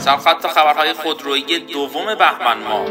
سرخط خبرهای خودرویی دوم بهمن ماه.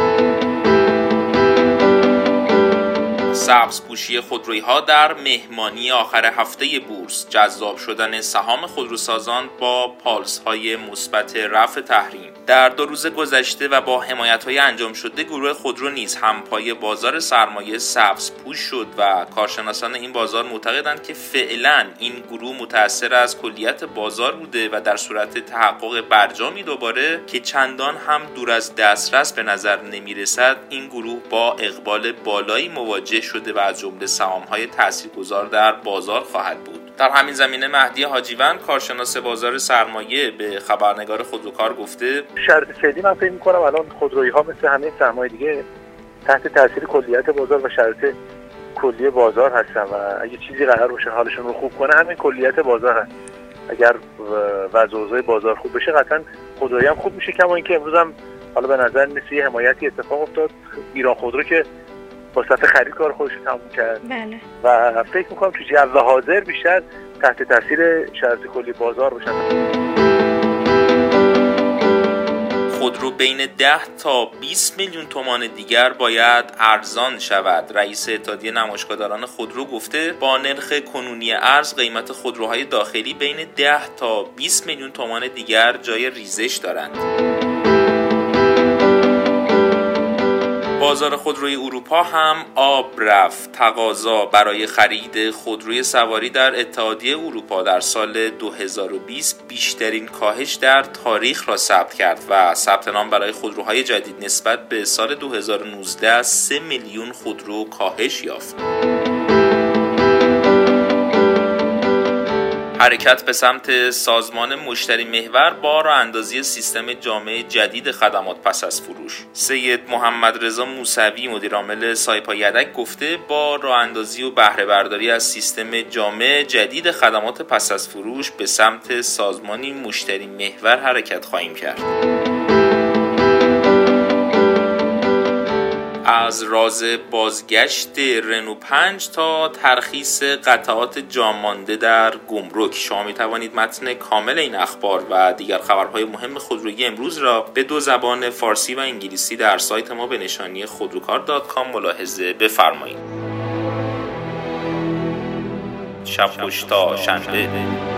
سبزپوشی خودرویی‌ها در مهمانی آخر هفته بورس، جذاب شدن سهام خودروسازان با پالس‌های مثبت رفع تحریم. در 2 روز گذشته و با حمایت‌های انجام شده، گروه خودرو نیز همپای بازار سرمایه سبزپوش شد و کارشناسان این بازار معتقدند که فعلا این گروه متأثر از کلیت بازار بوده و در صورت تحقق برجامی دوباره که چندان هم دور از دسترس به نظر نمی‌رسد، این گروه با اقبال بالایی مواجه شده و از جمله سهام‌های تاثیرگذار در بازار خواهد بود. در همین زمینه مهدی حاجیوند، کارشناس بازار سرمایه، به خبرنگار خودروکار گفته: شرط فعلی من فکر می‌کنم الان خودرویی‌ها مثل همه سهم‌های دیگه تحت تاثیر کلیت بازار و شرط کلی بازار هستن و اگه چیزی قرار باشه حالشون رو خوب کنه همین کلیت بازار هست. اگر وضع اوضاع بازار خوب بشه قطعاً خودرویی هم خوب میشه. کما اینکه امروز هم حالا به نظر میاد یه حمایتی اتفاق افتاد. ایران خودرو که فرصت خرید کار خودش رو تموم کرد. بله. و فکر میکنم تو جو حاضر بیشتر تحت تاثیر شرط کلی بازار باشن. خودرو بین 10 تا 20 میلیون تومان دیگر باید ارزان شود. رئیس اتحادیه نمایشگاهداران خودرو گفته با نرخ کنونی ارز قیمت خودروهای داخلی بین 10 تا 20 میلیون تومان دیگر جای ریزش دارند. بازار خودروی اروپا هم آب رفت. تقاضا برای خرید خودروی سواری در اتحادیه اروپا در سال 2020 بیشترین کاهش در تاریخ را ثبت کرد و ثبت نام برای خودروهای جدید نسبت به سال 2019 3 میلیون خودرو کاهش یافت. حرکت به سمت سازمان مشتری محور با راه اندازی سیستم جامع جدید خدمات پس از فروش. سید محمد رضا موسوی، مدیر عامل سایپا یدک، گفته با راه اندازی و بهره برداری از سیستم جامع جدید خدمات پس از فروش به سمت سازمانی مشتری محور حرکت خواهیم کرد. از راز بازگشت رنو 5 تا ترخیص قطعات جامانده در گمرک، شما می توانید متن کامل این اخبار و دیگر خبرهای مهم خودرویی امروز را به 2 زبان فارسی و انگلیسی در سایت ما به نشانی خودروکار.com ملاحظه بفرمایید. شب خوش تا شنبه.